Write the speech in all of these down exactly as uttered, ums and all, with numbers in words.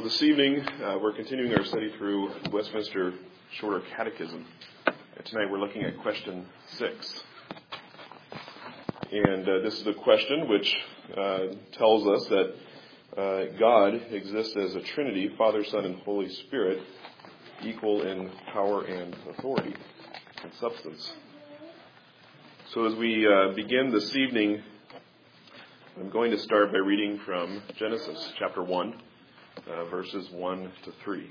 Well, this evening, uh, we're continuing our study through Westminster Shorter Catechism. And tonight we're looking at question six. And uh, this is a question which uh, tells us that uh, God exists as a Trinity, Father, Son, and Holy Spirit, equal in power and authority and substance. So as we uh, begin this evening, I'm going to start by reading from Genesis chapter one, uh, verses one to three.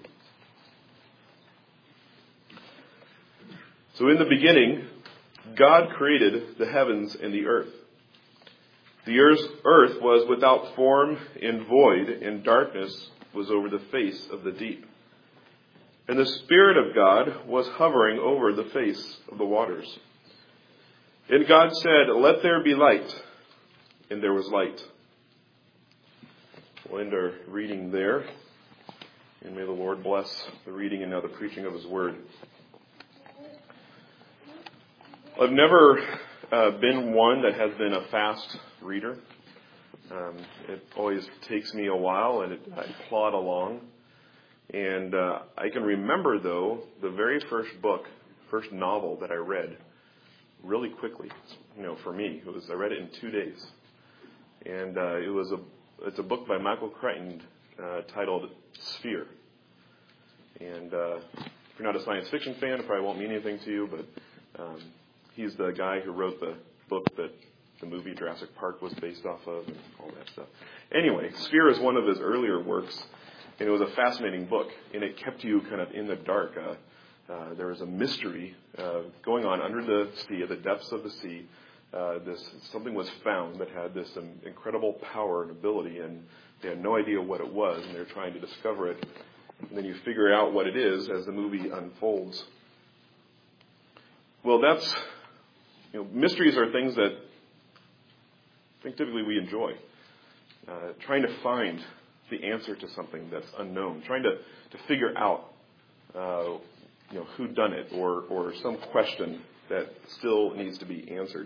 So in the beginning, God created the heavens and the earth. The earth was without form and void, and darkness was over the face of the deep. And the Spirit of God was hovering over the face of the waters. And God said, "Let there be light." And there was light. We'll end our reading there. And may the Lord bless the reading and now the preaching of His Word. I've never uh, been one that has been a fast reader. Um, it always takes me a while, and it, I plod along. And uh, I can remember, though, the very first book, first novel that I read really quickly. You know, for me, it was I read it in two days. And uh, it was a it's a book by Michael Crichton uh, titled Sphere. And uh, if you're not a science fiction fan, it probably won't mean anything to you, but um, he's the guy who wrote the book that the movie Jurassic Park was based off of and all that stuff. Anyway, Sphere is one of his earlier works, and it was a fascinating book, and it kept you kind of in the dark. Uh, uh, there was a mystery uh, going on under the sea, at the depths of the sea. Uh, this something was found that had this um, incredible power and ability, and they had no idea what it was, and they're trying to discover it. And then you figure out what it is as the movie unfolds. Well, that's you know, mysteries are things that I think typically we enjoy. Uh, trying to find the answer to something that's unknown, trying to, to figure out uh, you know who done it, or or some question that still needs to be answered.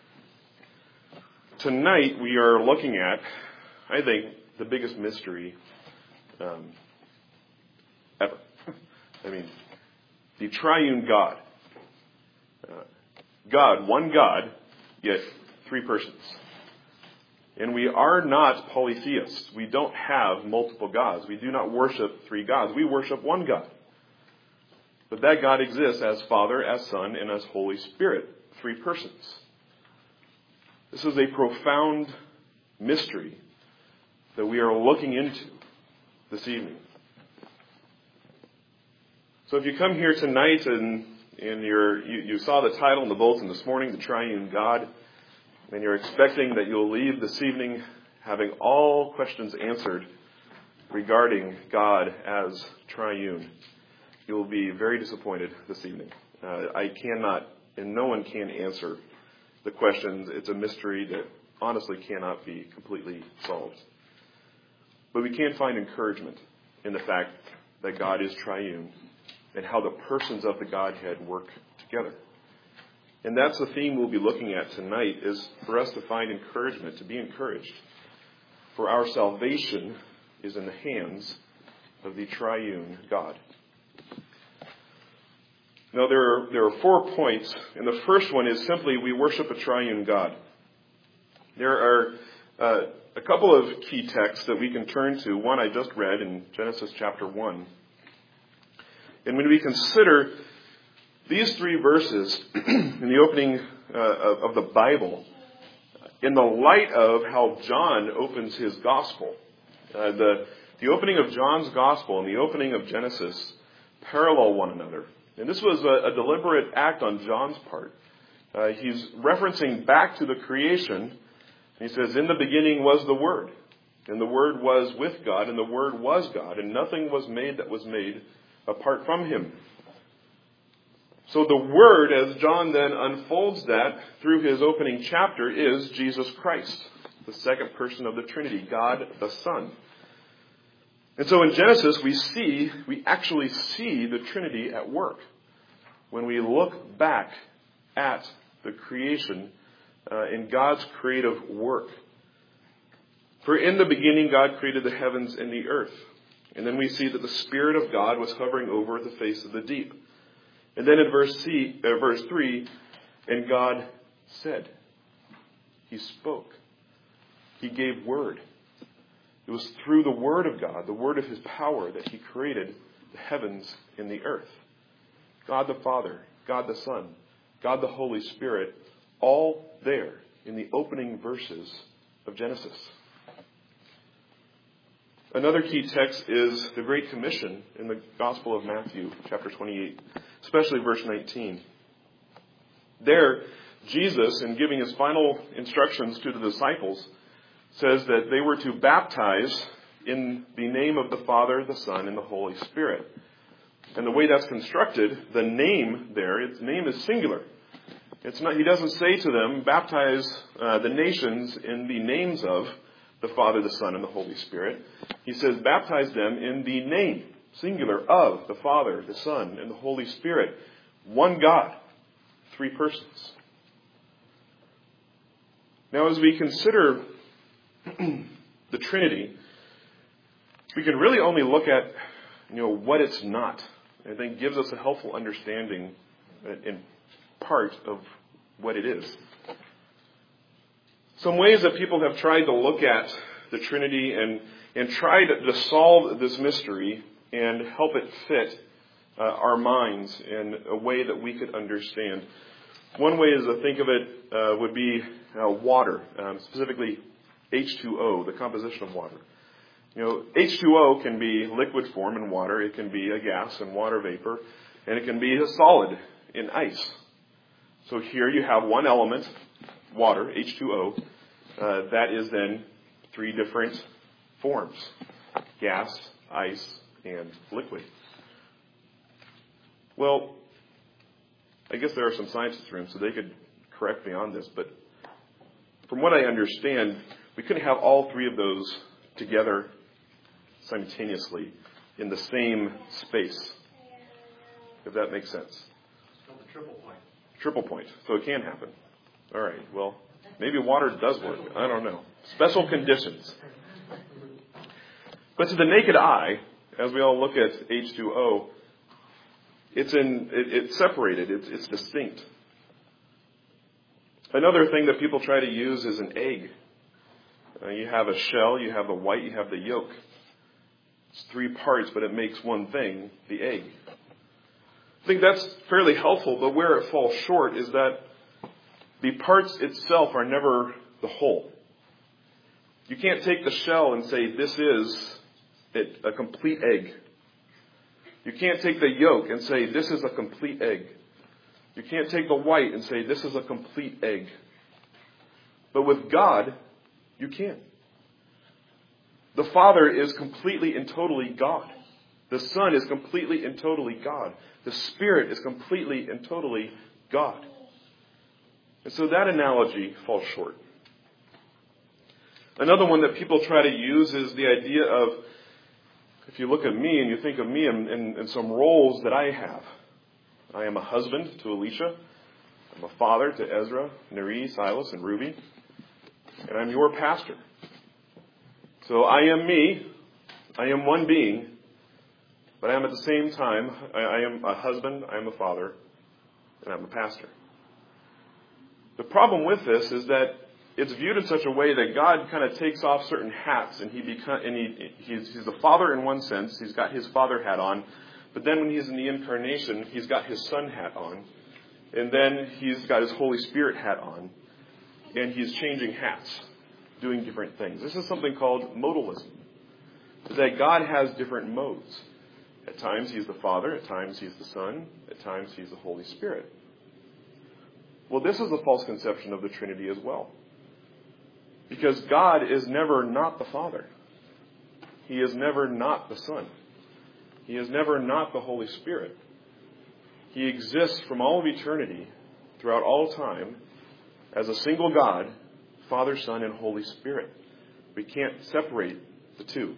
Tonight we are looking at, I think, the biggest mystery um, ever. I mean, the triune God. Uh, God, one God, yet three persons. And we are not polytheists. We don't have multiple gods. We do not worship three gods. We worship one God. But that God exists as Father, as Son, and as Holy Spirit, three persons. This is a profound mystery that we are looking into this evening. So if you come here tonight and, and you're, you, you saw the title in the bulletin this morning, The Triune God, and you're expecting that you'll leave this evening having all questions answered regarding God as triune, you'll be very disappointed this evening. Uh, I cannot, and no one can answer the questions. It's a mystery that honestly cannot be completely solved. But we can find encouragement in the fact that God is triune and how the persons of the Godhead work together. And that's the theme we'll be looking at tonight, is for us to find encouragement, to be encouraged. For our salvation is in the hands of the triune God. Now, there are, there are four points, and the first one is simply we worship a triune God. There are uh, a couple of key texts that we can turn to. One I just read in Genesis chapter one. And when we consider these three verses in the opening uh, of, of the Bible, in the light of how John opens his gospel, uh, the, the opening of John's gospel and the opening of Genesis parallel one another. And this was a, a deliberate act on John's part. Uh, he's referencing back to the creation. He says, "In the beginning was the Word, and the Word was with God, and the Word was God, and nothing was made that was made apart from Him." So the Word, as John then unfolds that through his opening chapter, is Jesus Christ, the second person of the Trinity, God the Son. And so in Genesis, we see, we actually see the Trinity at work when we look back at the creation uh, in God's creative work. For in the beginning, God created the heavens and the earth. And then we see that the Spirit of God was hovering over the face of the deep. And then in verse, C, uh, verse three, and God said. He spoke. He gave word. It was through the Word of God, the Word of His power, that He created the heavens and the earth. God the Father, God the Son, God the Holy Spirit, all there in the opening verses of Genesis. Another key text is the Great Commission in the Gospel of Matthew, chapter twenty-eight, especially verse nineteen. There, Jesus, in giving His final instructions to the disciples, says that they were to baptize in the name of the Father, the Son, and the Holy Spirit. And the way that's constructed, the name there, its name is singular. It's not. He doesn't say to them, baptize uh, the nations in the names of the Father, the Son, and the Holy Spirit. He says, baptize them in the name, singular, of the Father, the Son, and the Holy Spirit. One God, three persons. Now, as we consider the Trinity, we can really only look at, you know, what it's not. I think gives us a helpful understanding in part of what it is. Some ways that people have tried to look at the Trinity and, and try to, to solve this mystery and help it fit uh, our minds in a way that we could understand. One way is to think of it uh, would be uh, water, um, specifically H two O, the composition of water. You know, H two O can be liquid form in water, it can be a gas and water vapor, and it can be a solid in ice. So here you have one element, water, H two O, uh, that is then three different forms, gas, ice, and liquid. Well, I guess there are some scientists in the room, so they could correct me on this, but from what I understand, we couldn't have all three of those together simultaneously in the same space, if that makes sense. It's called the triple point. Triple point. So it can happen. All right. Well, maybe water does work. I don't know. Special conditions. But to the naked eye, as we all look at H two O, it's in it, it's separated. It's, it's distinct. Another thing that people try to use is an egg. Uh, you have a shell, you have the white, you have the yolk. It's three parts, but it makes one thing, the egg. I think that's fairly helpful, but where it falls short is that the parts itself are never the whole. You can't take the shell and say, this is it, a complete egg. You can't take the yolk and say, this is a complete egg. You can't take the white and say, this is a complete egg. But with God, you can. The Father is completely and totally God. The Son is completely and totally God. The Spirit is completely and totally God. And so that analogy falls short. Another one that people try to use is the idea of, if you look at me and you think of me in, in, in some roles that I have. I am a husband to Alicia. I'm a father to Ezra, Neri, Silas, and Ruby. And I'm your pastor. So I am me. I am one being. But I am at the same time, I, I am a husband, I am a father, and I'm a pastor. The problem with this is that it's viewed in such a way that God kind of takes off certain hats, and he become, and he he's, he's the father in one sense. He's got his father hat on, but then when he's in the incarnation, he's got his son hat on, and then he's got his Holy Spirit hat on, and he's changing hats, doing different things. This is something called modalism. That God has different modes. At times he's the Father, at times he's the Son, at times he's the Holy Spirit. Well, this is a false conception of the Trinity as well. Because God is never not the Father. He is never not the Son. He is never not the Holy Spirit. He exists from all of eternity, throughout all time, as a single God, Father, Son, and Holy Spirit. We can't separate the two.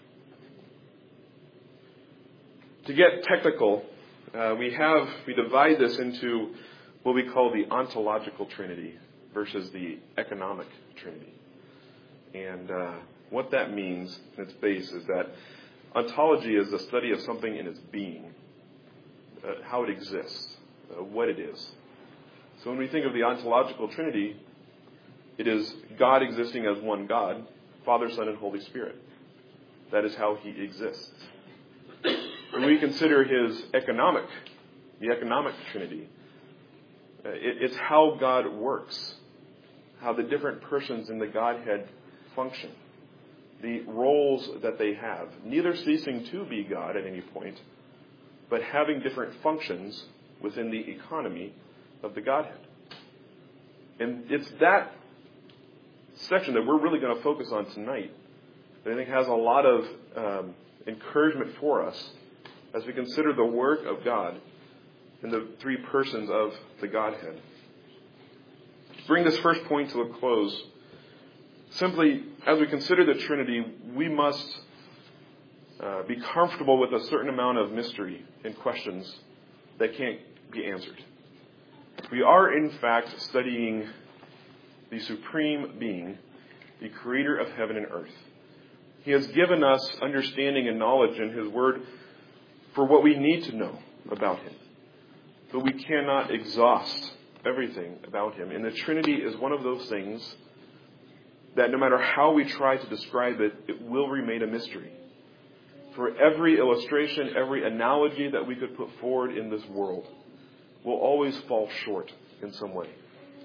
To get technical, uh, we have we divide this into what we call the ontological Trinity versus the economic Trinity. And uh, what that means in its base is that Ontology is the study of something in its being, uh, how it exists, uh, what it is. So when we think of the ontological Trinity, it is God existing as one God, Father, Son, and Holy Spirit. That is how he exists. When we consider his economic, the economic Trinity, uh, it, it's how God works, how the different persons in the Godhead function, the roles that they have, neither ceasing to be God at any point, but having different functions within the economy of the Godhead. And it's that section that we're really going to focus on tonight that I think has a lot of um, encouragement for us as we consider the work of God in the three persons of the Godhead. To bring this first point to a close, simply, as we consider the Trinity, we must uh, be comfortable with a certain amount of mystery and questions that can't be answered. We are, in fact, studying the supreme being, the creator of heaven and earth. He has given us understanding and knowledge in his word for what we need to know about him. But we cannot exhaust everything about him. And the Trinity is one of those things that no matter how we try to describe it, it will remain a mystery. For every illustration, every analogy that we could put forward in this world will always fall short in some way.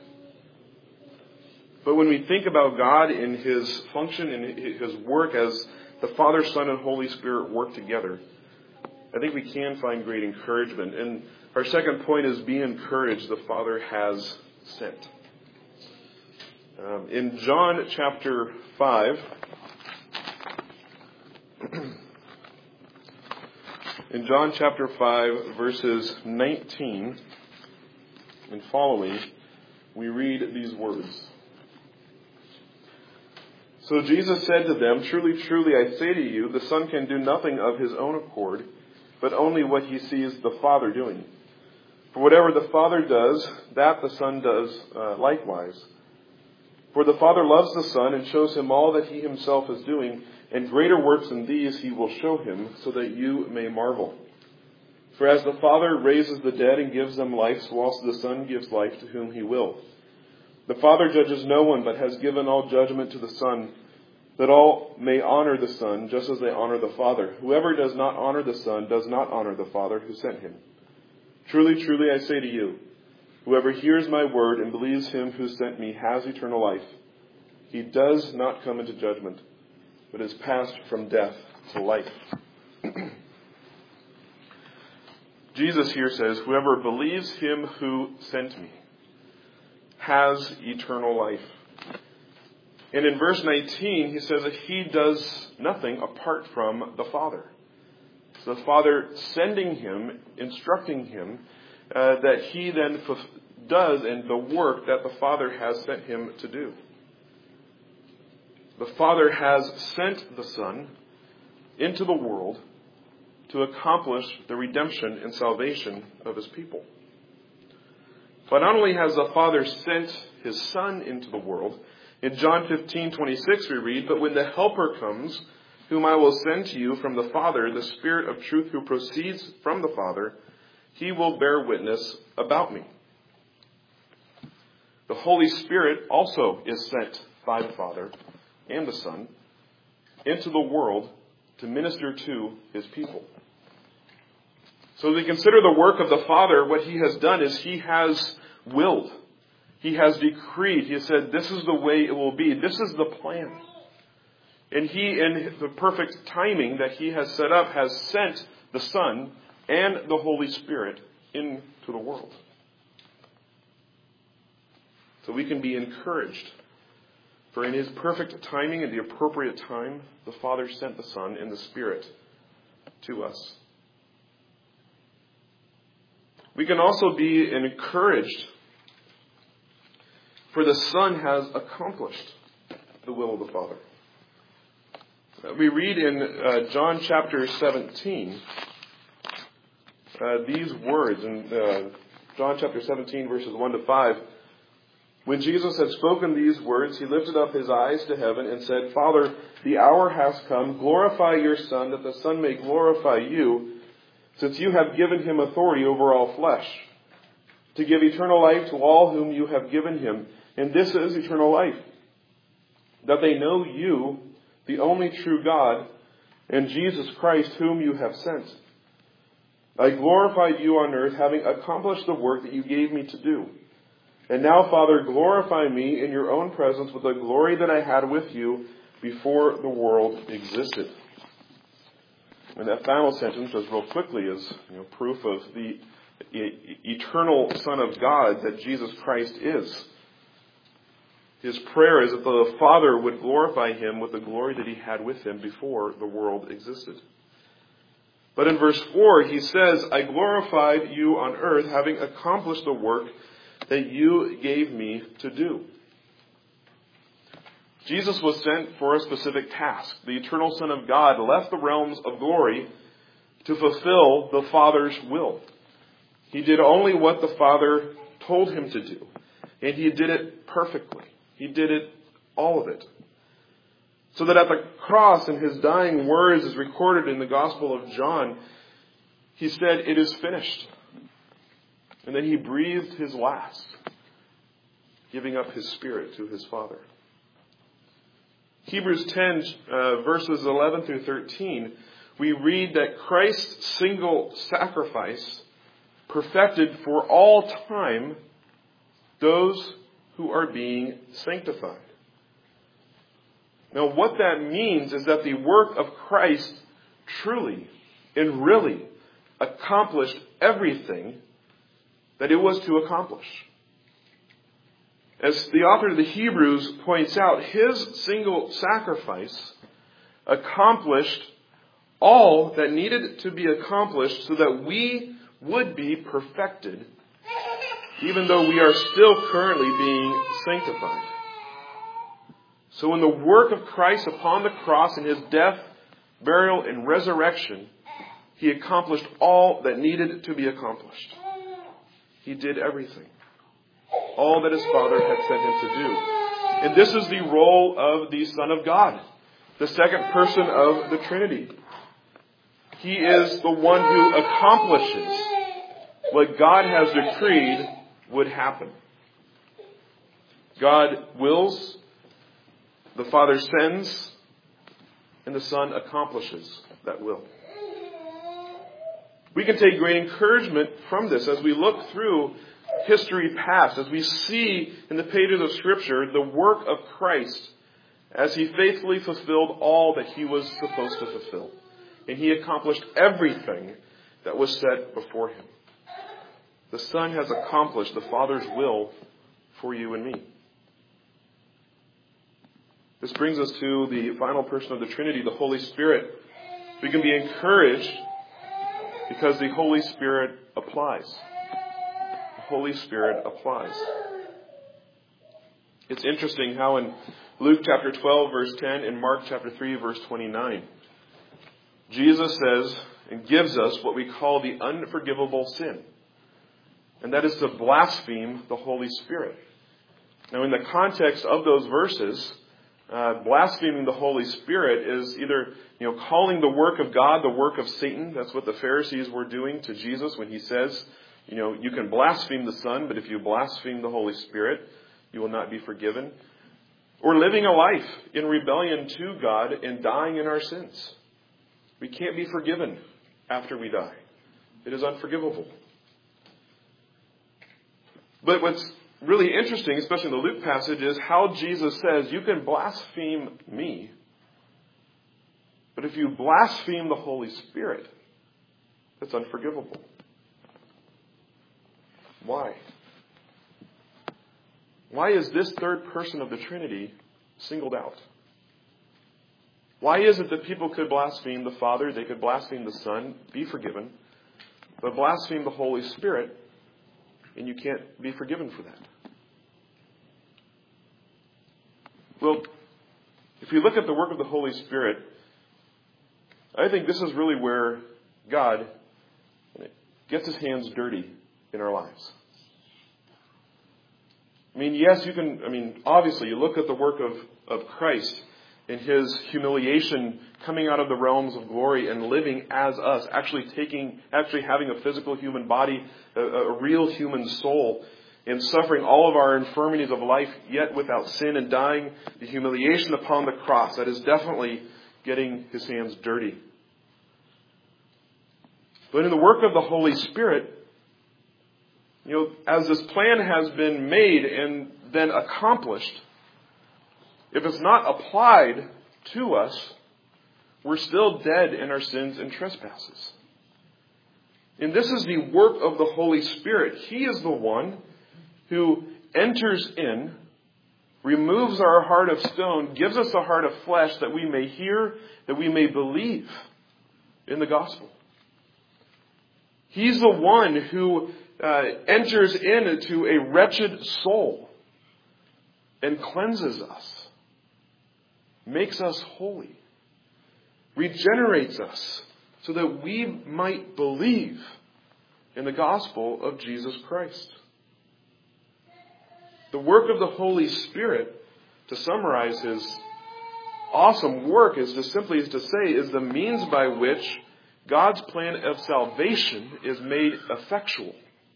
But when we think about God in his function and his work as the Father, Son, and Holy Spirit work together, I think we can find great encouragement. And our second point is be encouraged, the Father has sent. Um, in John chapter five, in John chapter five, verses nineteen and following, we read these words. So Jesus said to them, "Truly, truly, I say to you, the Son can do nothing of his own accord, but only what he sees the Father doing. For whatever the Father does, that the Son does uh, likewise. For the Father loves the Son and shows him all that he himself is doing, and greater works than these he will show him, so that you may marvel. For as the Father raises the dead and gives them life, so also the Son gives life to whom he will. The Father judges no one, but has given all judgment to the Son, that all may honor the Son, just as they honor the Father. Whoever does not honor the Son does not honor the Father who sent him. Truly, truly, I say to you, whoever hears my word and believes him who sent me has eternal life. He does not come into judgment, but is passed from death to life." Jesus here says, whoever believes him who sent me has eternal life. And in verse nineteen, he says that he does nothing apart from the Father. So the Father sending him, instructing him, uh, that he then f- does and the work that the Father has sent him to do. The Father has sent the Son into the world to accomplish the redemption and salvation of his people. But not only has the Father sent his Son into the world, in John fifteen twenty-six we read, "But when the Helper comes, whom I will send to you from the Father, the Spirit of truth who proceeds from the Father, he will bear witness about me." The Holy Spirit also is sent by the Father and the Son into the world to minister to his people. So as we consider the work of the Father, what he has done is he has willed. He has decreed. He has said, this is the way it will be. This is the plan. And he, in the perfect timing that he has set up, has sent the Son and the Holy Spirit into the world. So we can be encouraged. For in his perfect timing and the appropriate time, the Father sent the Son and the Spirit to us. We can also be encouraged, for the Son has accomplished the will of the Father. We read in uh, John chapter seventeen uh, these words in uh, John chapter seventeen, verses one to five. When Jesus had spoken these words, he lifted up his eyes to heaven and said, Father, the hour has come. Glorify your Son, that the Son may glorify you, since you have given him authority over all flesh, to give eternal life to all whom you have given him. And this is eternal life, that they know you, the only true God, and Jesus Christ, whom you have sent. I glorified you on earth, having accomplished the work that you gave me to do. And now, Father, glorify me in your own presence with the glory that I had with you before the world existed. And that final sentence, just real quickly, is you know, proof of the e- eternal Son of God that Jesus Christ is. His prayer is that the Father would glorify him with the glory that he had with him before the world existed. But in verse four, he says, I glorified you on earth, having accomplished the work that you gave me to do. Jesus was sent for a specific task. The eternal Son of God left the realms of glory to fulfill the Father's will. He did only what the Father told him to do. And he did it perfectly. He did it, all of it. So that at the cross, in his dying words, as recorded in the Gospel of John, he said, it is finished. And then he breathed his last, giving up his spirit to his Father. Hebrews ten, uh, verses eleven through thirteen, we read that Christ's single sacrifice perfected for all time those who are being sanctified. Now, what that means is that the work of Christ truly and really accomplished everything that it was to accomplish. As the author of the Hebrews points out, his single sacrifice accomplished all that needed to be accomplished so that we would be perfected, even though we are still currently being sanctified. So in the work of Christ upon the cross, in his death, burial, and resurrection, he accomplished all that needed to be accomplished. He did everything. All that his Father had sent him to do. And this is the role of the Son of God, the second person of the Trinity. He is the one who accomplishes what God has decreed would happen. God wills, the Father sends, and the Son accomplishes that will. We can take great encouragement from this as we look through history past, as we see in the pages of Scripture the work of Christ as he faithfully fulfilled all that he was supposed to fulfill. And he accomplished everything that was set before him. The Son has accomplished the Father's will for you and me. This brings us to the final person of the Trinity, the Holy Spirit. We can be encouraged because the Holy Spirit applies. The Holy Spirit applies. It's interesting how in Luke chapter twelve, verse ten, and Mark chapter three, verse twenty-nine, Jesus says and gives us what we call the unforgivable sin. And that is to blaspheme the Holy Spirit. Now, in the context of those verses, uh, blaspheming the Holy Spirit is either, you know, calling the work of God the work of Satan. That's what the Pharisees were doing to Jesus when he says, you know, you can blaspheme the Son, but if you blaspheme the Holy Spirit, you will not be forgiven. Or living a life in rebellion to God and dying in our sins. We can't be forgiven after we die. It is unforgivable. But what's really interesting, especially in the Luke passage, is how Jesus says, you can blaspheme me, but if you blaspheme the Holy Spirit, that's unforgivable. Why? Why is this third person of the Trinity singled out? Why is it that people could blaspheme the Father, they could blaspheme the Son, be forgiven, but blaspheme the Holy Spirit, and you can't be forgiven for that? Well, if you look at the work of the Holy Spirit, I think this is really where God gets his hands dirty in our lives. I mean, yes, you can, I mean, obviously, you look at the work of, of Christ in His humiliation, coming out of the realms of glory and living as us, actually taking, actually having a physical human body, a, a real human soul, and suffering all of our infirmities of life, yet without sin, and dying the humiliation upon the cross. That is definitely getting His hands dirty. But in the work of the Holy Spirit, you know, as this plan has been made and then accomplished, if it's not applied to us, we're still dead in our sins and trespasses. And this is the work of the Holy Spirit. He is the one who enters in, removes our heart of stone, gives us a heart of flesh that we may hear, that we may believe in the gospel. He's the one who uh, enters into a wretched soul and cleanses us, makes us holy, regenerates us so that we might believe in the gospel of Jesus Christ. The work of the Holy Spirit, to summarize His awesome work, is to simply is to say, is the means by which God's plan of salvation is made effectual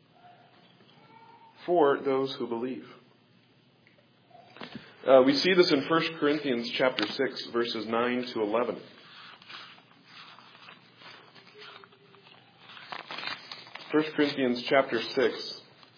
for those who believe. Uh, we see this in First Corinthians chapter six, verses nine to eleven. First Corinthians chapter six,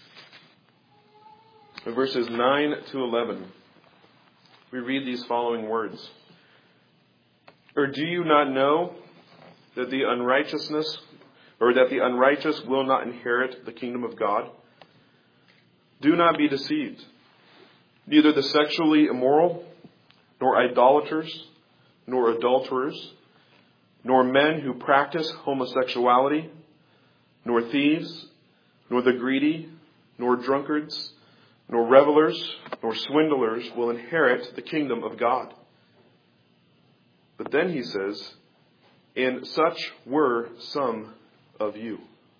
verses nine to eleven. We read these following words. Or do you not know that the unrighteousness, or that the unrighteous will not inherit the kingdom of God? Do not be deceived. Neither the sexually immoral, nor idolaters, nor adulterers, nor men who practice homosexuality, nor thieves, nor the greedy, nor drunkards, nor revelers, nor swindlers will inherit the kingdom of God. But then he says, and such were some of you.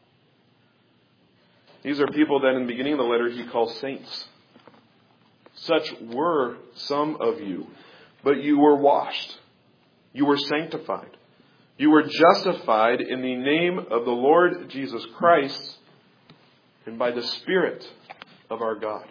These are people that in the beginning of the letter he calls saints. Such were some of you. But you were washed. You were sanctified. You were justified in the name of the Lord Jesus Christ and by the Spirit of our God.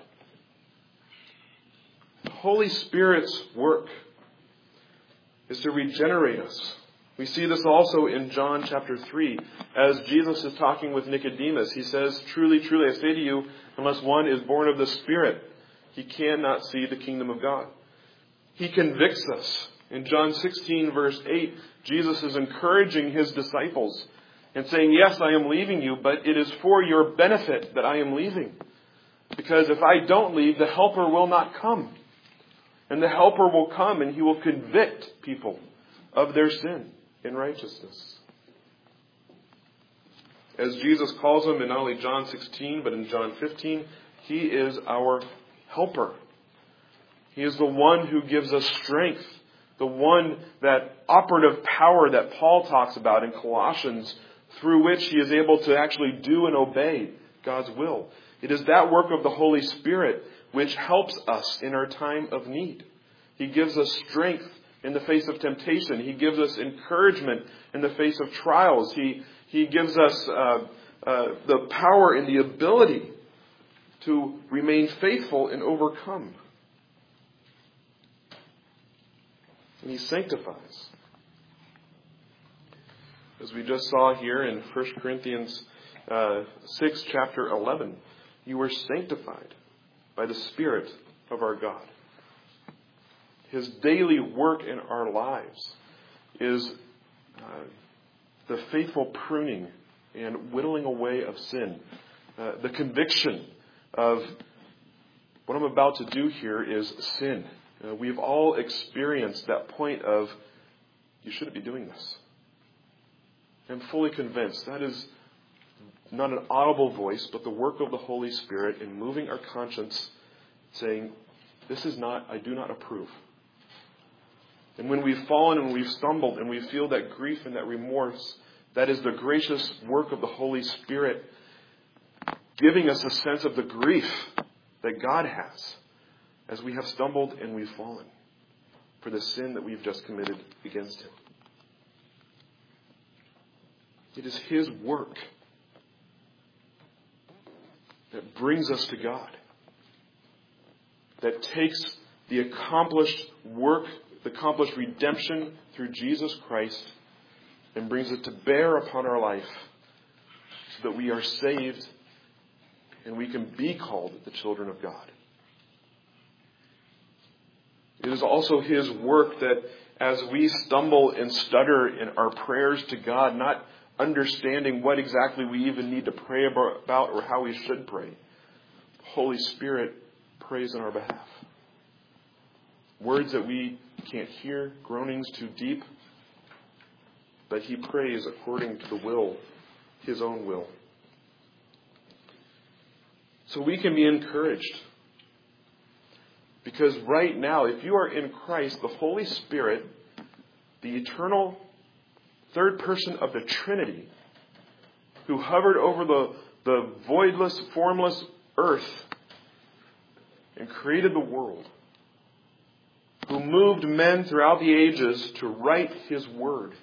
The Holy Spirit's work is to regenerate us. We see this also in John chapter three. As Jesus is talking with Nicodemus, he says, truly, truly, I say to you, unless one is born of the Spirit, he cannot see the kingdom of God. He convicts us. In John sixteen, verse eight, Jesus is encouraging his disciples and saying, yes, I am leaving you, but it is for your benefit that I am leaving. Because if I don't leave, the Helper will not come. And the Helper will come and he will convict people of their sin and righteousness. As Jesus calls him in not only John sixteen, but in John fifteen, he is our helper. He is the one who gives us strength. The one, that operative power that Paul talks about in Colossians, through which he is able to actually do and obey God's will. It is that work of the Holy Spirit which helps us in our time of need. He gives us strength in the face of temptation. He gives us encouragement in the face of trials. He, he gives us uh, uh, the power and the ability to remain faithful and overcome. And he sanctifies. As we just saw here in First Corinthians uh, six, chapter eleven, you were sanctified by the Spirit of our God. His daily work in our lives is uh, the faithful pruning and whittling away of sin. Uh, the conviction of what I'm about to do here is sin. Uh, we've all experienced that point of, you shouldn't be doing this. I'm fully convinced that is not an audible voice, but the work of the Holy Spirit in moving our conscience, saying, this is not, I do not approve. And when we've fallen and we've stumbled and we feel that grief and that remorse, that is the gracious work of the Holy Spirit, giving us a sense of the grief that God has as we have stumbled and we've fallen for the sin that we've just committed against Him. It is His work that brings us to God, that takes the accomplished work, the accomplished redemption through Jesus Christ, and brings it to bear upon our life so that we are saved and we can be called the children of God. It is also His work that as we stumble and stutter in our prayers to God, not understanding what exactly we even need to pray about or how we should pray, the Holy Spirit prays on our behalf. Words that we can't hear, groanings too deep, but He prays according to the will, His own will. So we can be encouraged. Because right now, if you are in Christ, the Holy Spirit, the eternal third person of the Trinity, who hovered over the, the voidless, formless earth and created the world, who moved men throughout the ages to write His word,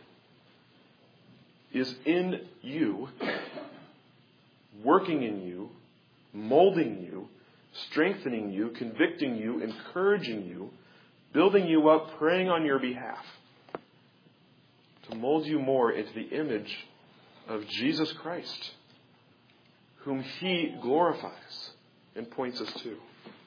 is in you, working in you, molding you, strengthening you, convicting you, encouraging you, building you up, praying on your behalf, to mold you more into the image of Jesus Christ, whom He glorifies and points us to.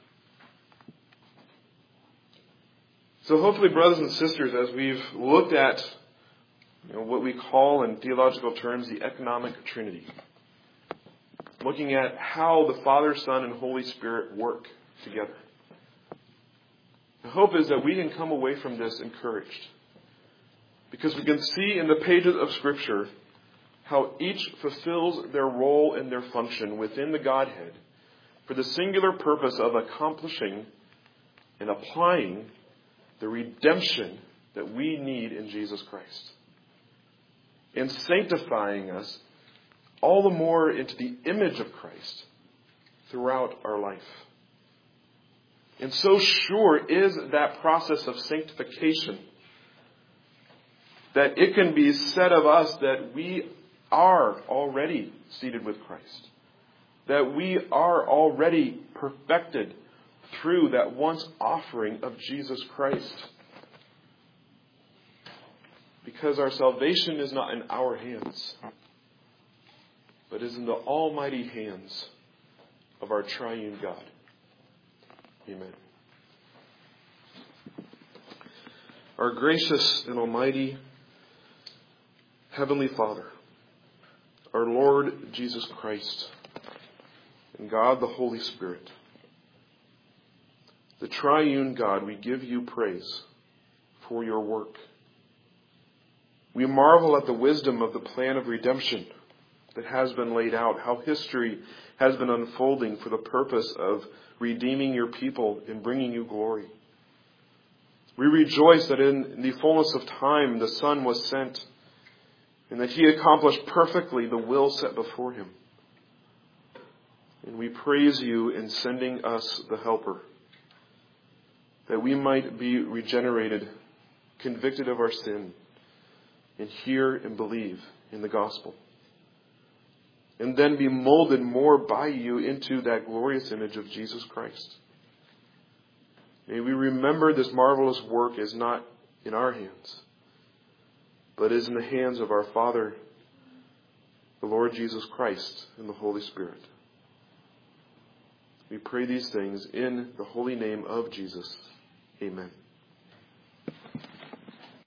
So hopefully, brothers and sisters, as we've looked at you know, what we call in theological terms the economic Trinity, looking at how the Father, Son, and Holy Spirit work together, the hope is that we can come away from this encouraged. Because we can see in the pages of Scripture how each fulfills their role and their function within the Godhead for the singular purpose of accomplishing and applying the redemption that we need in Jesus Christ, and sanctifying us all the more into the image of Christ throughout our life. And so sure is that process of sanctification that it can be said of us that we are already seated with Christ, that we are already perfected through that once offering of Jesus Christ. Because our salvation is not in our hands, but is in the almighty hands of our triune God. Amen. Our gracious and almighty Heavenly Father, our Lord Jesus Christ, and God the Holy Spirit, the triune God, we give you praise for your work. We marvel at the wisdom of the plan of redemption that has been laid out, how history has been unfolding for the purpose of redeeming your people and bringing you glory. We rejoice that in the fullness of time the Son was sent, and that He accomplished perfectly the will set before Him. And we praise you in sending us the Helper, that we might be regenerated, convicted of our sin, and hear and believe in the gospel, and then be molded more by you into that glorious image of Jesus Christ. May we remember this marvelous work is not in our hands, but is in the hands of our Father, the Lord Jesus Christ, and the Holy Spirit. We pray these things in the holy name of Jesus. Amen.